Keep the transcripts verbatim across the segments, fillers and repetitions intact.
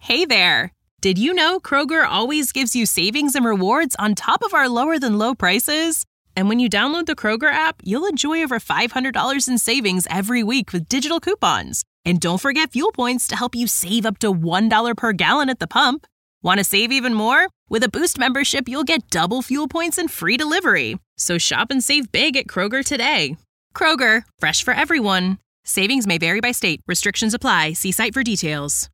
Hey there! Did you know Kroger always gives you savings and rewards on top of our lower-than-low prices? And when you download the Kroger app, you'll enjoy over five hundred dollars in savings every week with digital coupons. And don't forget fuel points to help you save up to one dollar per gallon at the pump. Want to save even more? With a Boost membership, you'll get double fuel points and free delivery. So shop and save big at Kroger today. Kroger, fresh for everyone. Savings may vary by state. Restrictions apply. See site for details.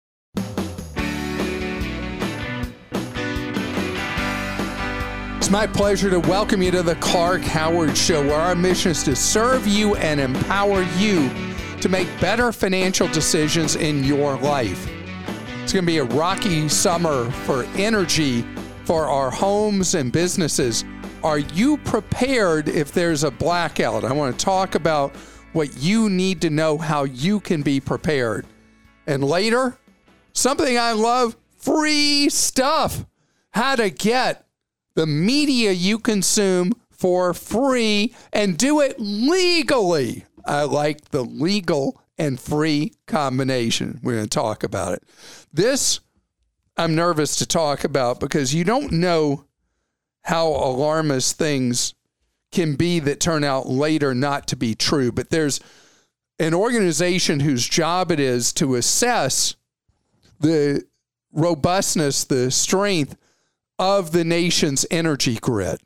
It's my pleasure to welcome you to the Clark Howard Show, where our mission is to serve you and empower you to make better financial decisions in your life. It's going to be a rocky summer for energy for our homes and businesses. Are you prepared if there's a blackout? I want to talk about what you need to know, how you can be prepared. And later, something I love, free stuff. How to get the media you consume for free and do it legally. I like the legal and free combination. We're going to talk about it. This, I'm nervous to talk about because you don't know how alarmist things can be that turn out later not to be true. But there's an organization whose job it is to assess the robustness, the strength of the nation's energy grid.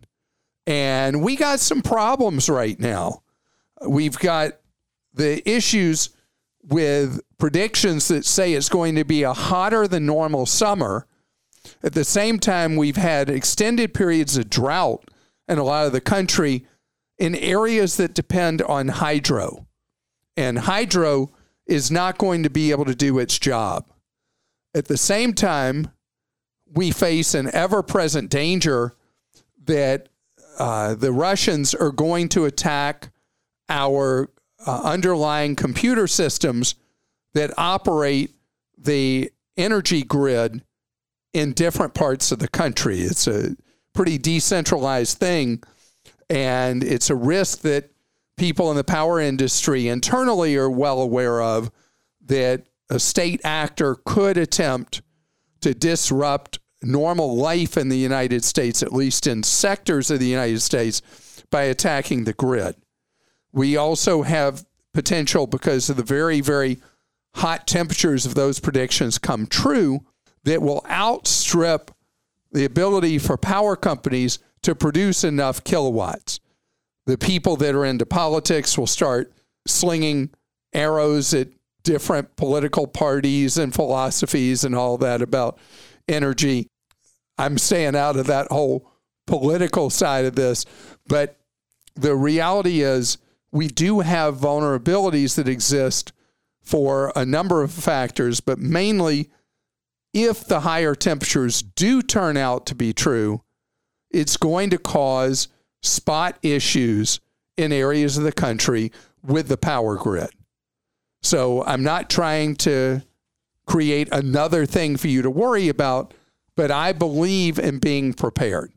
And we got some problems right now. We've got the issues with predictions that say it's going to be a hotter than normal summer. At the same time, we've had extended periods of drought in a lot of the country in areas that depend on hydro. And hydro is not going to be able to do its job. At the same time, we face an ever-present danger that uh, the Russians are going to attack our uh, underlying computer systems that operate the energy grid in different parts of the country. It's a pretty decentralized thing, and it's a risk that people in the power industry internally are well aware of, that a state actor could attempt to disrupt normal life in the United States, at least in sectors of the United States, by attacking the grid. We also have potential, because of the very, very hot temperatures of those predictions come true, that will outstrip the ability for power companies to produce enough kilowatts. The people that are into politics will start slinging arrows at different political parties and philosophies and all that about energy. I'm staying out of that whole political side of this, but the reality is we do have vulnerabilities that exist for a number of factors, but mainly if the higher temperatures do turn out to be true, it's going to cause spot issues in areas of the country with the power grid. So I'm not trying to create another thing for you to worry about, but I believe in being prepared.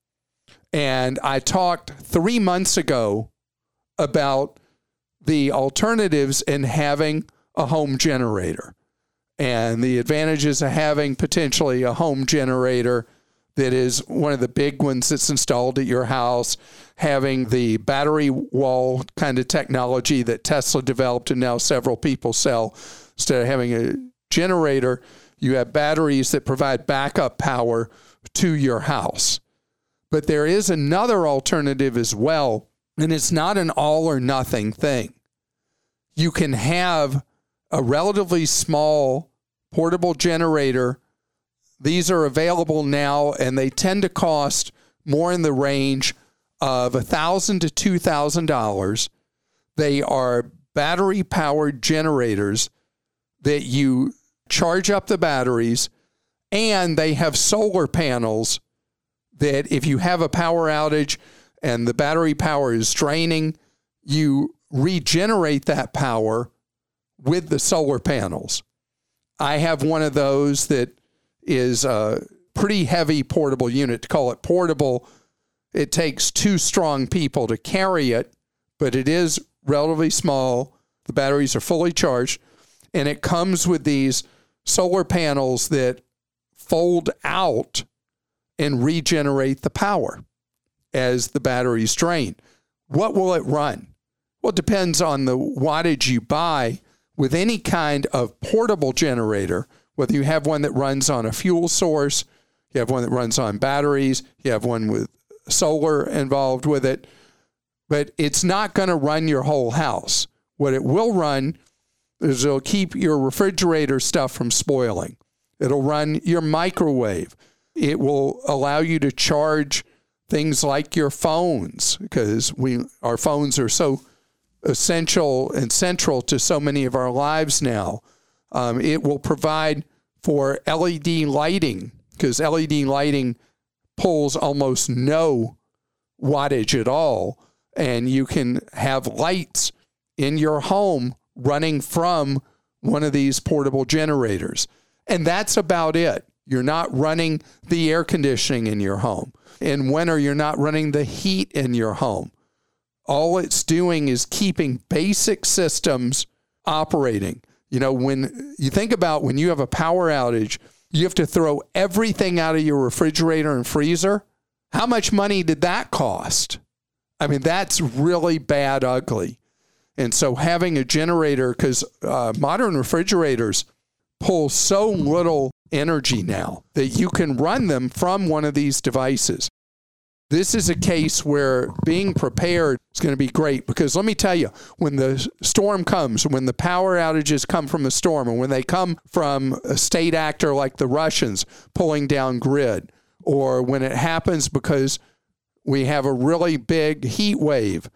And I talked three months ago about the alternatives in having a home generator and the advantages of having potentially a home generator that is one of the big ones that's installed at your house, having the battery wall kind of technology that Tesla developed and now several people sell. Instead of having a generator, you have batteries that provide backup power to your house. But there is another alternative as well, and it's not an all or nothing thing. You can have a relatively small portable generator. These are available now, and they tend to cost more in the range of one thousand dollars to two thousand dollars. They are battery-powered generators that you charge up the batteries, and they have solar panels that if you have a power outage and the battery power is draining, you regenerate that power with the solar panels. I have one of those that is a pretty heavy portable unit. To call it portable, it takes two strong people to carry it, but it is relatively small. The batteries are fully charged, and it comes with these solar panels that fold out and regenerate the power as the batteries drain. What will it run? Well, it depends on the wattage you buy. With any kind of portable generator, whether you have one that runs on a fuel source, you have one that runs on batteries, you have one with solar involved with it, but it's not going to run your whole house. What it will run is it'll keep your refrigerator stuff from spoiling. It'll run your microwave. It will allow you to charge things like your phones, because we our phones are so essential and central to so many of our lives now. Um, it will provide for L E D lighting, because L E D lighting pulls almost no wattage at all, and you can have lights in your home running from one of these portable generators. And that's about it. You're not running the air conditioning in your home. In winter, you're not running the heat in your home. All it's doing is keeping basic systems operating. You know, when you think about when you have a power outage, you have to throw everything out of your refrigerator and freezer. How much money did that cost? I mean, that's really bad, ugly. And so having a generator, because uh, modern refrigerators pull so little energy now that you can run them from one of these devices. This is a case where being prepared is going to be great, because let me tell you, when the storm comes, when the power outages come from a storm, and when they come from a state actor like the Russians pulling down grid, or when it happens because we have a really big heat wave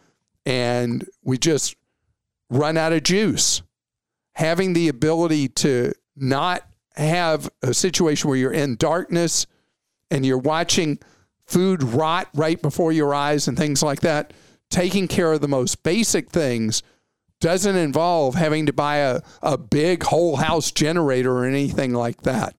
and we just run out of juice, having the ability to not have a situation where you're in darkness and you're watching food rot right before your eyes and things like that, taking care of the most basic things doesn't involve having to buy a, a big whole house generator or anything like that.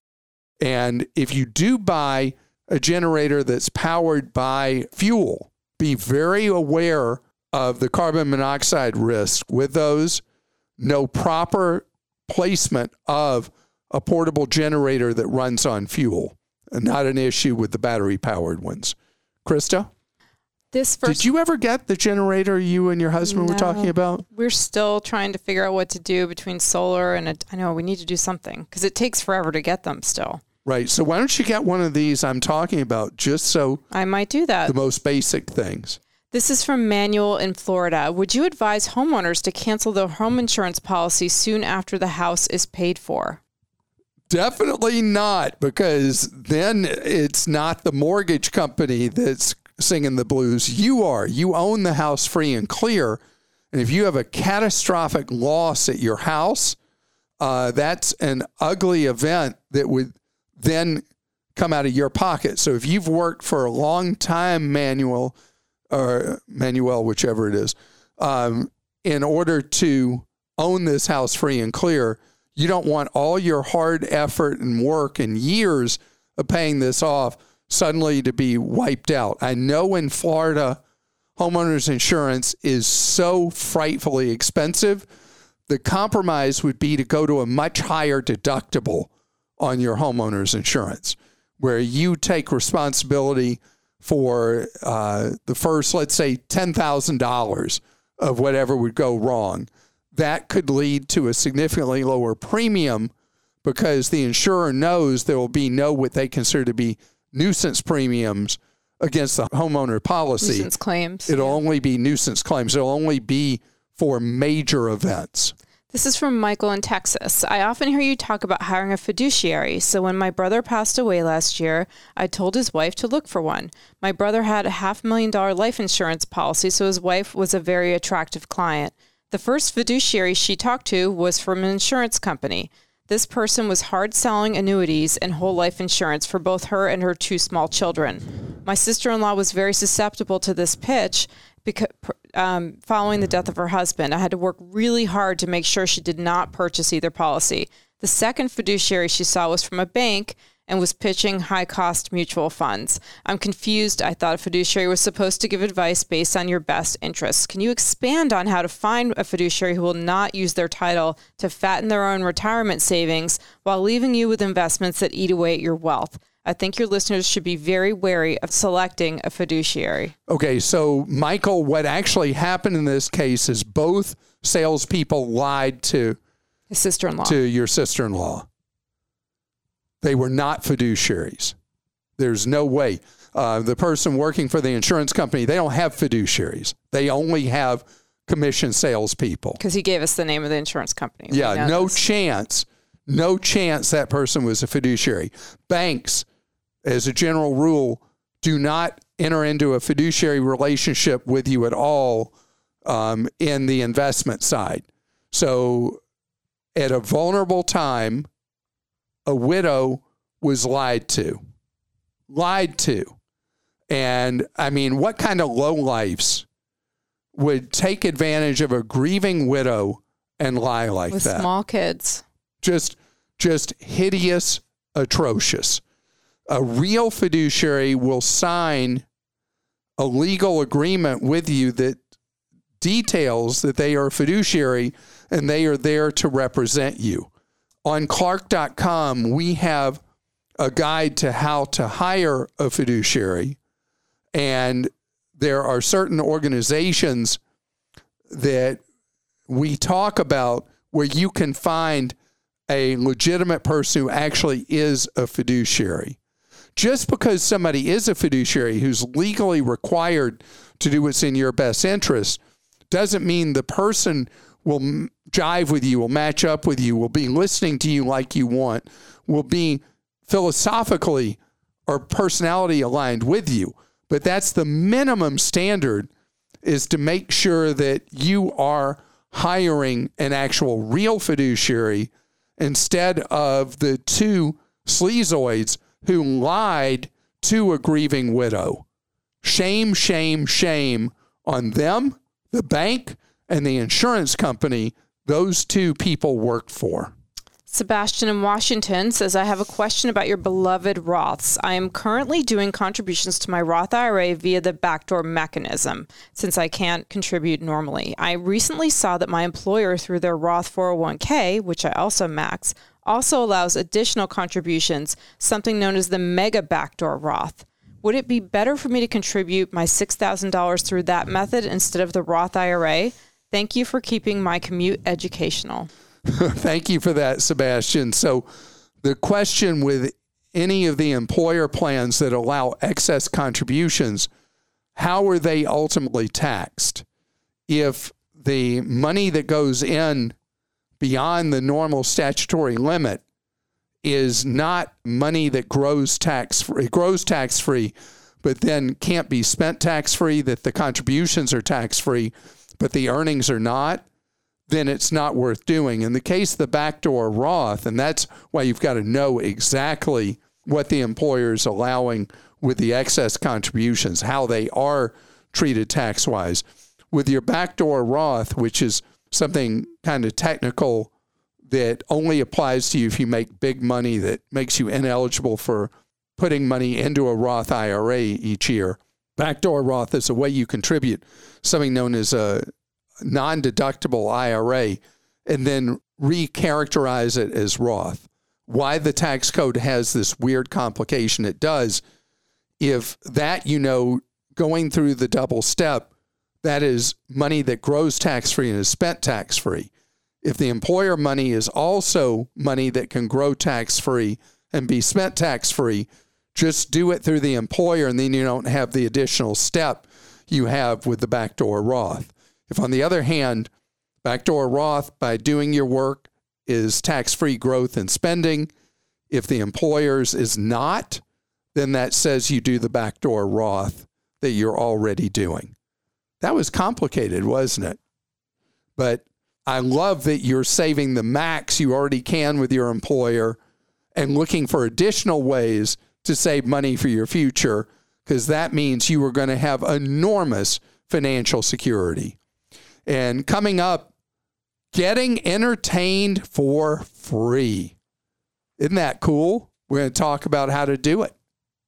And if you do buy a generator that's powered by fuel, be very aware of the carbon monoxide risk with those. No proper placement of a portable generator that runs on fuel. Not an issue with the battery-powered ones. Krista? This first, Did you ever get the generator you and your husband no, were talking about? We're still trying to figure out what to do between solar and a, I know we need to do something, because it takes forever to get them still. Right. So why don't you get one of these I'm talking about, just so I might do that. The most basic things. This is from Manuel in Florida. Would you advise homeowners to cancel their home insurance policy soon after the house is paid for? Definitely not, because then it's not the mortgage company that's singing the blues. You are. You own the house free and clear. And if you have a catastrophic loss at your house, uh, that's an ugly event that would then come out of your pocket. So if you've worked for a long time, Manuel, or Manuel, whichever it is, um, in order to own this house free and clear, you don't want all your hard effort and work and years of paying this off suddenly to be wiped out. I know in Florida, homeowners insurance is so frightfully expensive. The compromise would be to go to a much higher deductible on your homeowner's insurance, where you take responsibility for uh, the first, let's say, ten thousand dollars of whatever would go wrong. That could lead to a significantly lower premium, because the insurer knows there will be no what they consider to be nuisance premiums against the homeowner policy. Nuisance claims. It'll yeah. only be nuisance claims. It'll only be for major events. This is from Michael in Texas. I often hear you talk about hiring a fiduciary. So when my brother passed away last year, I told his wife to look for one. My brother had a half million dollar life insurance policy, so his wife was a very attractive client. The first fiduciary she talked to was from an insurance company. This person was hard selling annuities and whole life insurance for both her and her two small children. My sister-in-law was very susceptible to this pitch because um, following the death of her husband. I had to work really hard to make sure she did not purchase either policy. The second fiduciary she saw was from a bank, and was pitching high-cost mutual funds. I'm confused. I thought a fiduciary was supposed to give advice based on your best interests. Can you expand on how to find a fiduciary who will not use their title to fatten their own retirement savings while leaving you with investments that eat away at your wealth? I think your listeners should be very wary of selecting a fiduciary. Okay, so Michael, what actually happened in this case is both salespeople lied to his sister-in-law. To your sister-in-law. They were not fiduciaries. There's no way. Uh, the person working for the insurance company, they don't have fiduciaries. They only have commission salespeople. Because he gave us the name of the insurance company. Yeah, no this. chance. No chance that person was a fiduciary. Banks, as a general rule, do not enter into a fiduciary relationship with you at all um, in the investment side. So at a vulnerable time, a widow was lied to. Lied to. And, I mean, what kind of lowlifes would take advantage of a grieving widow and lie like With that? With small kids. Just, just hideous, atrocious. A real fiduciary will sign a legal agreement with you that details that they are a fiduciary and they are there to represent you. On Clark dot com, we have a guide to how to hire a fiduciary, and there are certain organizations that we talk about where you can find a legitimate person who actually is a fiduciary. Just because somebody is a fiduciary who's legally required to do what's in your best interest doesn't mean the person will jive with you, will match up with you, will be listening to you like you want, will be philosophically or personality aligned with you. But that's the minimum standard, is to make sure that you are hiring an actual real fiduciary instead of the two sleazoids who lied to a grieving widow. Shame, shame, shame on them, the bank, and the insurance company those two people worked for. Sebastian in Washington says, I have a question about your beloved Roths. I am currently doing contributions to my Roth I R A via the backdoor mechanism, since I can't contribute normally. I recently saw that my employer, through their Roth four oh one k, which I also max, also allows additional contributions, something known as the mega backdoor Roth. Would it be better for me to contribute my six thousand dollars through that method instead of the Roth I R A? Thank you for keeping my commute educational. Thank you for that, Sebastian. So the question with any of the employer plans that allow excess contributions, how are they ultimately taxed? If the money that goes in beyond the normal statutory limit is not money that grows tax-free, grows tax-free, but then can't be spent tax-free, that the contributions are tax-free, but the earnings are not, then it's not worth doing. In the case of the backdoor Roth, and that's why you've got to know exactly what the employer is allowing with the excess contributions, how they are treated tax-wise. With your backdoor Roth, which is something kind of technical that only applies to you if you make big money, that makes you ineligible for putting money into a Roth I R A each year. Backdoor Roth is a way you contribute something known as a non-deductible I R A and then recharacterize it as Roth. Why the tax code has this weird complication it does, if that, you know, going through the double step, that is money that grows tax-free and is spent tax-free. If the employer money is also money that can grow tax-free and be spent tax-free, just do it through the employer, and then you don't have the additional step you have with the backdoor Roth. If, on the other hand, backdoor Roth, by doing your work, is tax-free growth and spending, if the employer's is not, then that says you do the backdoor Roth that you're already doing. That was complicated, wasn't it? But I love that you're saving the max you already can with your employer and looking for additional ways to save money for your future, because that means you are going to have enormous financial security. And coming up, getting entertained for free. Isn't that cool? We're going to talk about how to do it.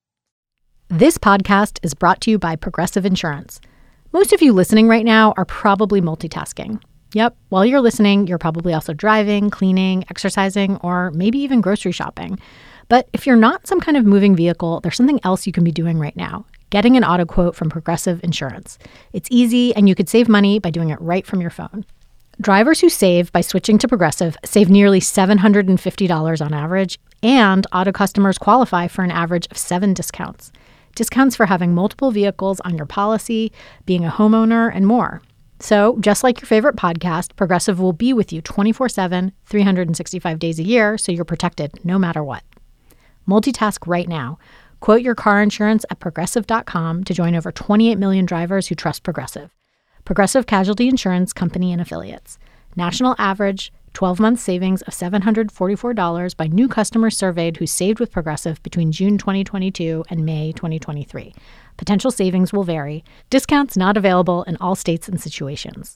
This podcast is brought to you by Progressive Insurance. Most of you listening right now are probably multitasking. Yep, while you're listening, you're probably also driving, cleaning, exercising, or maybe even grocery shopping. But if you're not some kind of moving vehicle, there's something else you can be doing right now. Getting an auto quote from Progressive Insurance. It's easy, and you could save money by doing it right from your phone. Drivers who save by switching to Progressive save nearly seven hundred fifty dollars on average, and auto customers qualify for an average of seven discounts. Discounts for having multiple vehicles on your policy, being a homeowner, and more. So, just like your favorite podcast, Progressive will be with you twenty-four seven, three hundred sixty-five days a year, so you're protected no matter what. Multitask right now. Quote your car insurance at Progressive dot com to join over twenty-eight million drivers who trust Progressive. Progressive Casualty Insurance Company and Affiliates. National average twelve-month savings of seven hundred forty-four dollars by new customers surveyed who saved with Progressive between June twenty twenty-two and May twenty twenty-three. Potential savings will vary. Discounts not available in all states and situations.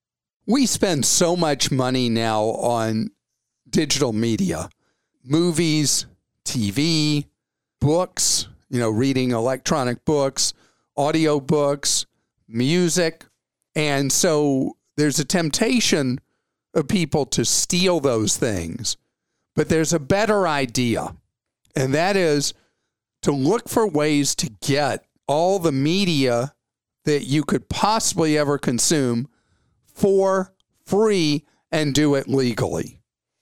We spend so much money now on digital media, movies, T V, books, you know, reading electronic books, audio books, music. And so there's a temptation of people to steal those things. But there's a better idea, and that is to look for ways to get all the media that you could possibly ever consume for free and do it legally.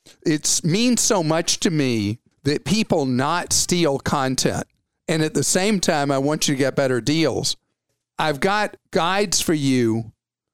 It means so much to me that people not steal content. And at the same time, I want you to get better deals. I've got guides for you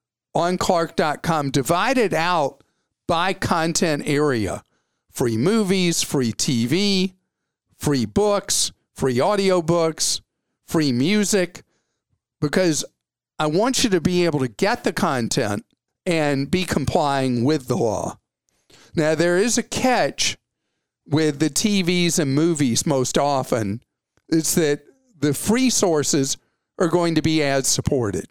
on Clark dot com divided out by content area. Free movies, free T V, free books, free audiobooks, free music, because I want you to be able to get the content and be complying with the law. Now, there is a catch with the T Vs and movies most often. It's that the free sources are going to be ad supported.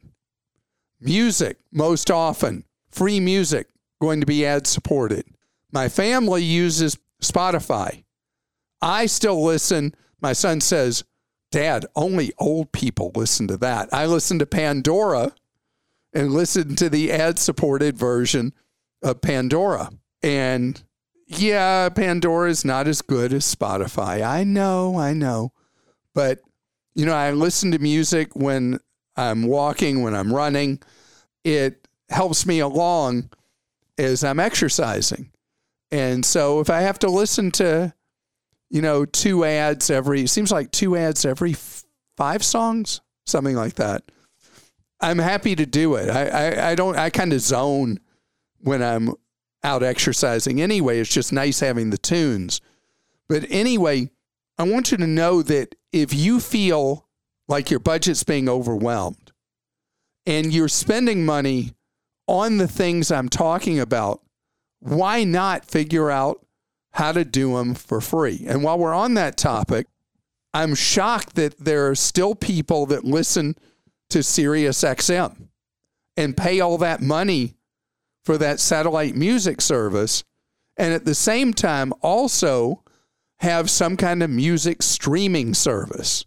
Music, most often, free music, going to be ad supported. My family uses Spotify. I still listen. My son says, Dad, only old people listen to that. I listen to Pandora and listen to the ad-supported version of Pandora. And yeah, Pandora is not as good as Spotify. I know, I know. But, you know, I listen to music when I'm walking, when I'm running. It helps me along as I'm exercising. And so if I have to listen to, you know, two ads every, it seems like two ads every f- five songs, something like that, I'm happy to do it. I, I, I don't, I kind of zone when I'm out exercising anyway. It's just nice having the tunes. But anyway, I want you to know that if you feel like your budget's being overwhelmed and you're spending money on the things I'm talking about, why not figure out how to do them for free? And while we're on that topic, I'm shocked that there are still people that listen to Sirius X M and pay all that money for that satellite music service, and at the same time also have some kind of music streaming service.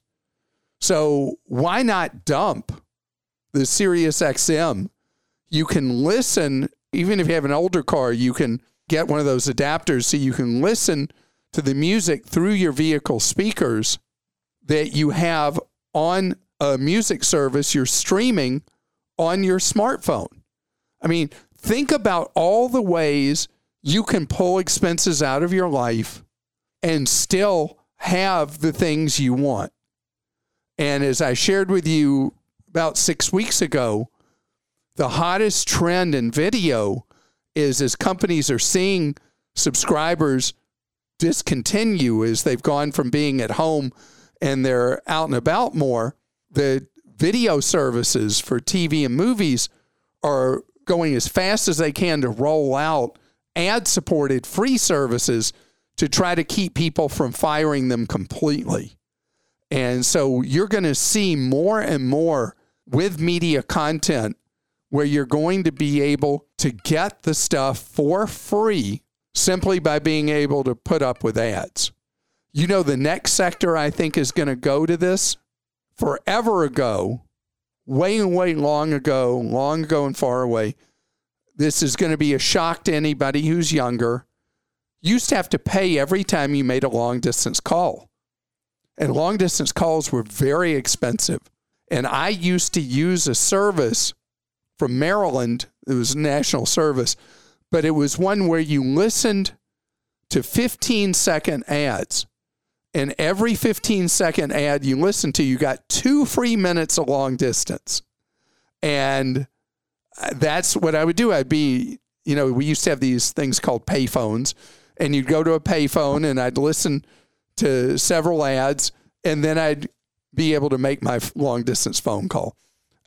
So why not dump the Sirius X M? You can listen, even if you have an older car, you can get one of those adapters so you can listen to the music through your vehicle speakers that you have on a music service you're streaming on your smartphone. I mean, think about all the ways you can pull expenses out of your life and still have the things you want. And as I shared with you about six weeks ago, the hottest trend in video is as companies are seeing subscribers discontinue as they've gone from being at home and they're out and about more, the video services for T V and movies are going as fast as they can to roll out ad-supported free services to try to keep people from firing them completely. And so you're going to see more and more with media content where you're going to be able to get the stuff for free simply by being able to put up with ads. You know, the next sector I think is going to go to this. Forever ago, way, way long ago, long ago and far away, this is going to be a shock to anybody who's younger. You used to have to pay every time you made a long-distance call. And long-distance calls were very expensive. And I used to use a service from Maryland. It was a national service. But it was one where you listened to fifteen-second ads. And every fifteen-second ad you listened to, you got two free minutes of long distance. And that's what I would do. I'd be, you know, we used to have these things called payphones. And you'd go to a payphone, and I'd listen to several ads, and then I'd be able to make my long-distance phone call.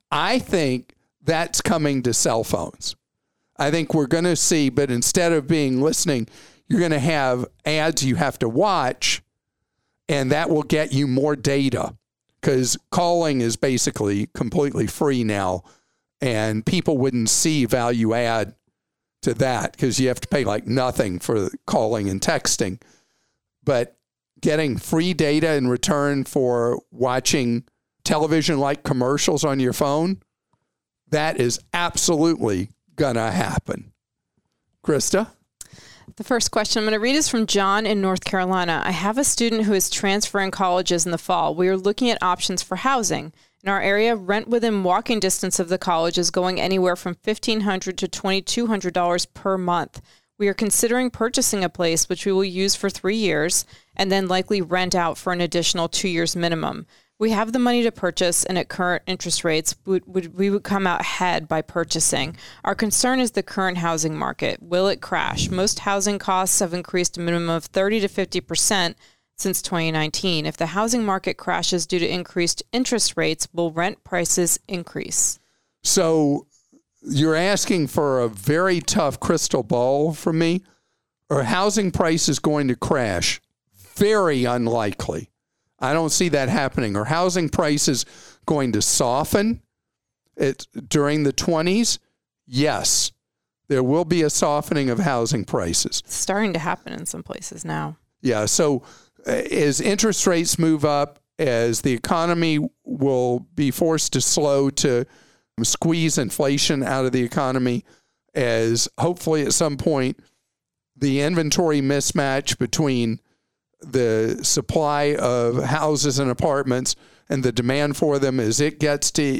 I think that's coming to cell phones. I think we're going to see, but instead of being listening, you're going to have ads you have to watch, and that will get you more data because calling is basically completely free now, and people wouldn't see value add to that because you have to pay like nothing for calling and texting. But getting free data in return for watching television-like commercials on your phone, that is absolutely going to happen. Krista? The first question I'm going to read is from John in North Carolina. I have a student who is transferring colleges in the fall. We are looking at options for housing. In our area, rent within walking distance of the college is going anywhere from fifteen hundred dollars to twenty-two hundred dollars per month. We are considering purchasing a place which we will use for three years and then likely rent out for an additional two years minimum. We have the money to purchase, and at current interest rates, we would, we would come out ahead by purchasing. Our concern is the current housing market. Will it crash? Most housing costs have increased a minimum of thirty to fifty percent since twenty nineteen. If the housing market crashes due to increased interest rates, will rent prices increase? So you're asking for a very tough crystal ball from me. Are housing prices going to crash? Very unlikely. I don't see that happening. Are housing prices going to soften it during the twenties? Yes. There will be a softening of housing prices. It's starting to happen in some places now. Yeah. So uh, as interest rates move up, as the economy will be forced to slow to squeeze inflation out of the economy, as hopefully at some point the inventory mismatch between the supply of houses and apartments and the demand for them, as it gets to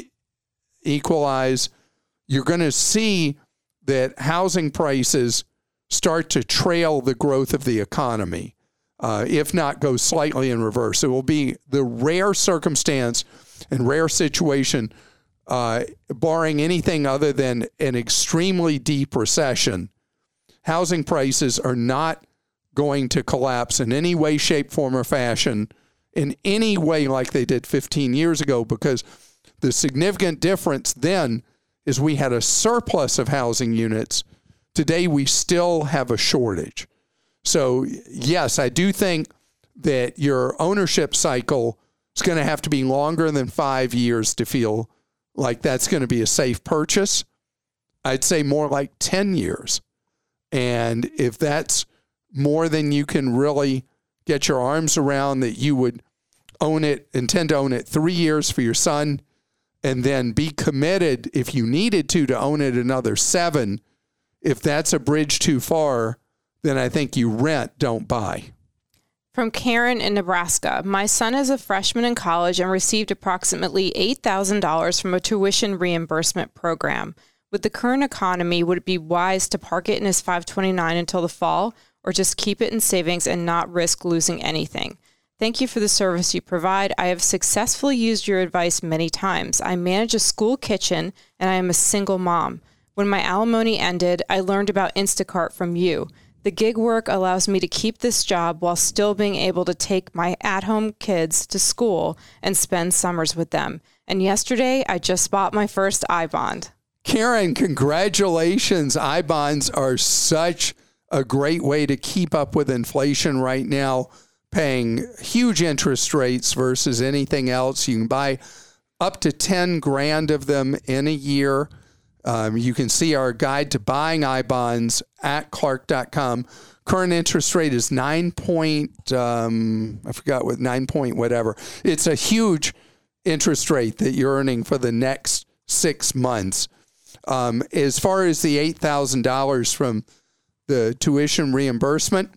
equalize, you're going to see that housing prices start to trail the growth of the economy, uh, if not go slightly in reverse. It will be the rare circumstance and rare situation, uh, barring anything other than an extremely deep recession. Housing prices are not going to collapse in any way, shape, form, or fashion in any way like they did fifteen years ago, because the significant difference then is we had a surplus of housing units. Today, we still have a shortage. So, yes, I do think that your ownership cycle is going to have to be longer than five years to feel like that's going to be a safe purchase. I'd say more like ten years. And if that's more than you can really get your arms around, that you would own it, intend to own it three years for your son, and then be committed, if you needed to, to own it another seven. If that's a bridge too far, then I think you rent, don't buy. From Karen in Nebraska. My son is a freshman in college and received approximately eight thousand dollars from a tuition reimbursement program. With the current economy, would it be wise to park it in his five twenty-nine until the fall, or just keep it in savings and not risk losing anything? Thank you for the service you provide. I have successfully used your advice many times. I manage a school kitchen, and I am a single mom. When my alimony ended, I learned about Instacart from you. The gig work allows me to keep this job while still being able to take my at-home kids to school and spend summers with them. And yesterday, I just bought my first I-bond. Karen, congratulations. I-bonds are such a great way to keep up with inflation right now, paying huge interest rates versus anything else. You can buy up to ten grand of them in a year. Um, you can see our guide to buying I-bonds at Clark dot com. current interest rate is nine point, um, I forgot what, nine point whatever. It's a huge interest rate that you're earning for the next six months. Um, as far as the eight thousand dollars from the tuition reimbursement,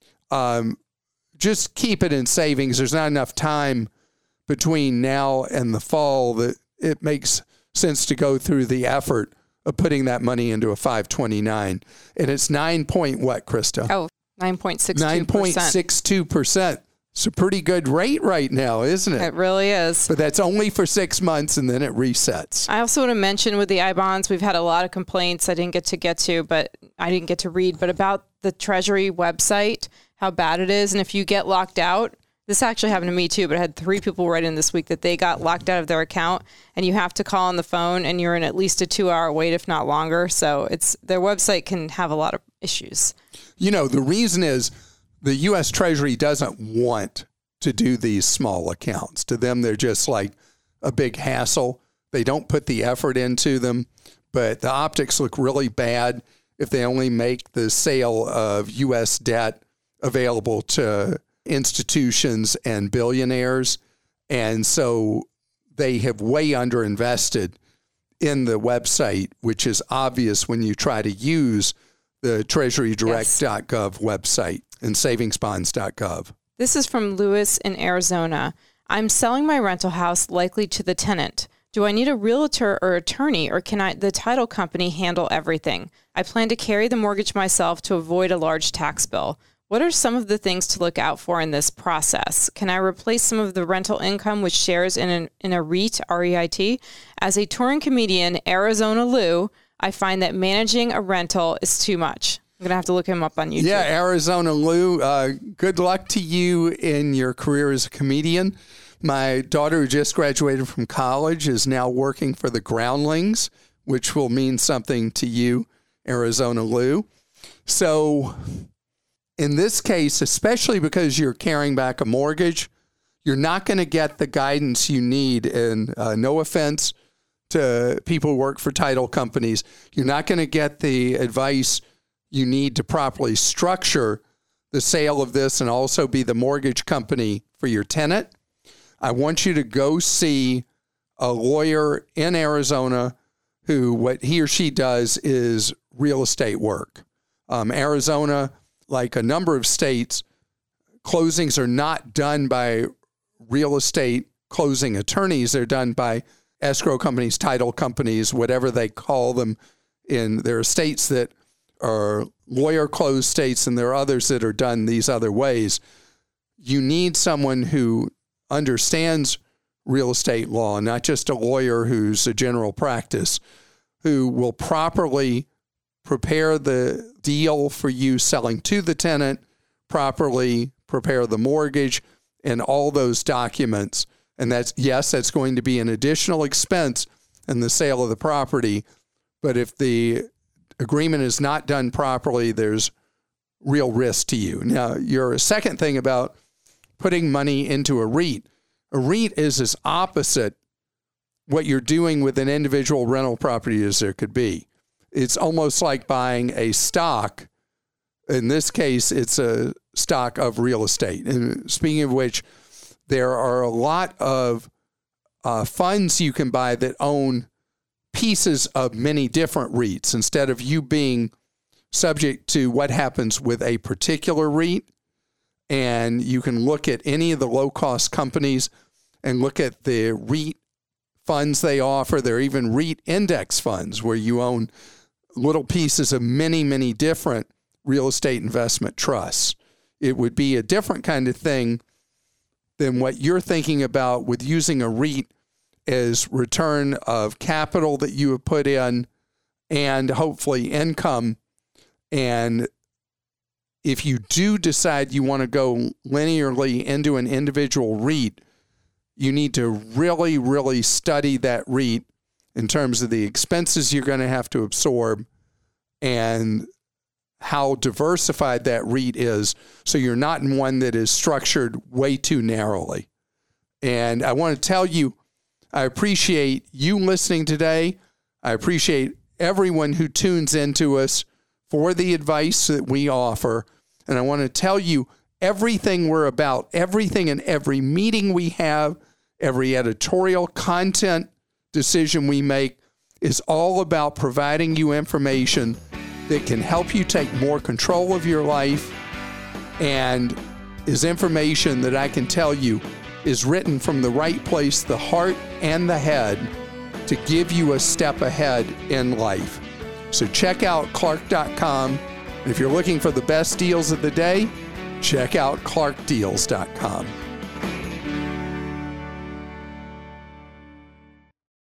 um, just keep it in savings. There's not enough time between now and the fall that it makes sense to go through the effort of putting that money into a five twenty-nine. And it's nine point what, Krista? Oh, nine point six two percent. nine point six two percent. It's a pretty good rate right now, isn't it? It really is. But that's only for six months and then it resets. I also want to mention with the I-bonds, we've had a lot of complaints I didn't get to get to, but I didn't get to read, but about the Treasury website, how bad it is. And if you get locked out, this actually happened to me too, but I had three people write in this week that they got locked out of their account and you have to call on the phone and you're in at least a two hour wait, if not longer. So it's their website can have a lot of issues. You know, the reason is the U S Treasury doesn't want to do these small accounts. To them, they're just like a big hassle. They don't put the effort into them, but the optics look really bad if they only make the sale of U S debt available to institutions and billionaires. And so they have way underinvested in the website, which is obvious when you try to use the treasury direct dot gov yes. website and savings bonds dot gov. This is from Lewis in Arizona. I'm selling my rental house likely to the tenant. Do I need a realtor or attorney, or can I, the title company handle everything? I plan to carry the mortgage myself to avoid a large tax bill. What are some of the things to look out for in this process? Can I replace some of the rental income with shares in, an, in a REIT, R E I T? As a touring comedian, Arizona Lou, I find that managing a rental is too much. I'm going to have to look him up on YouTube. Yeah, Arizona Lou, uh, good luck to you in your career as a comedian. My daughter, who just graduated from college, is now working for the Groundlings, which will mean something to you, Arizona Lou. So in this case, especially because you're carrying back a mortgage, you're not going to get the guidance you need. And uh, no offense to people who work for title companies, you're not going to get the advice you need to properly structure the sale of this and also be the mortgage company for your tenant. I want you to go see a lawyer in Arizona who, what he or she does is real estate work. Um, Arizona, like a number of states, closings are not done by real estate closing attorneys. They're done by escrow companies, title companies, whatever they call them. In there are states that are lawyer closed states, and there are others that are done these other ways. You need someone who understands real estate law, not just a lawyer who's a general practice, who will properly prepare the deal for you selling to the tenant, properly prepare the mortgage and all those documents. And that's, yes, that's going to be an additional expense in the sale of the property. But if the agreement is not done properly, there's real risk to you. Now, your second thing about putting money into a REIT, a REIT is as opposite what you're doing with an individual rental property as there could be. It's almost like buying a stock. In this case, it's a stock of real estate. And speaking of which, there are a lot of uh, funds you can buy that own pieces of many different REITs instead of you being subject to what happens with a particular REIT. And you can look at any of the low-cost companies and look at the REIT funds they offer. There are even REIT index funds where you own little pieces of many, many different real estate investment trusts. It would be a different kind of thing than what you're thinking about with using a REIT as return of capital that you have put in and hopefully income. And if you do decide you want to go linearly into an individual REIT, you need to really, really study that REIT in terms of the expenses you're going to have to absorb and how diversified that REIT is, so you're not in one that is structured way too narrowly. And I want to tell you, I appreciate you listening today. I appreciate everyone who tunes into us for the advice that we offer. And I want to tell you everything we're about, everything in every meeting we have, every editorial content decision we make is all about providing you information that can help you take more control of your life, and is information that I can tell you is written from the right place, the heart and the head, to give you a step ahead in life. So check out Clark dot com. And if you're looking for the best deals of the day, check out Clark Deals dot com.